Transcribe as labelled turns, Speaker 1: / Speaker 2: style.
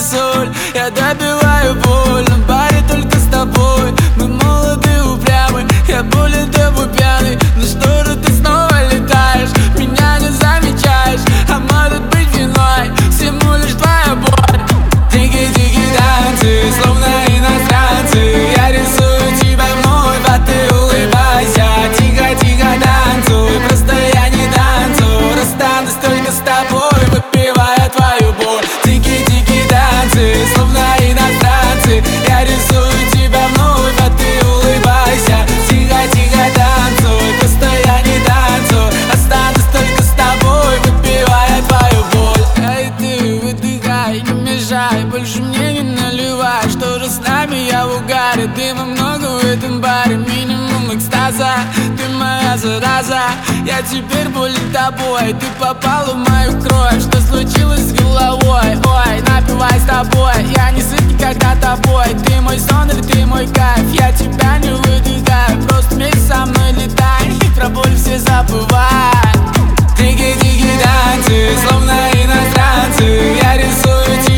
Speaker 1: соль. Я добиваю боль, на баре только с тобой. Мы молоды, упрямы, я болен, тобой пьяный. Ну что же ты снова летаешь, меня не замечаешь? А может быть виной всему лишь твоя боль. Дикие-дикие танцы, словно иностранцы. Я рисую тебя вновь, а ты улыбайся. Тихо-тихо танцуй, просто я не танцую. Расстанусь только с тобой, выпивая твою боль. Дикие-дикие танцы, словно иностранцы. Я рисую тебя вновь, а ты улыбайся. Тихо-тихо танцуй, просто я не танцую. Останусь только с тобой, выпивая твою боль. Эй, ты выдыхай, не мешай, больше мне не наливай. Что же с нами, я в угаре, дыма много в этом баре. Минимум экстаза, ты моя зараза. Я теперь болен тобой, ты попала в мою кровь. Что случилось с головой? Ой, напивай с тобой. Я не сыт никогда тобой. Ты мой сон или ты мой кайф? Я тебя не выдыхаю, просто вместе со мной летай. И про боль все забывай. Дикие-дикие танцы, словно иностранцы. Я рисую тебя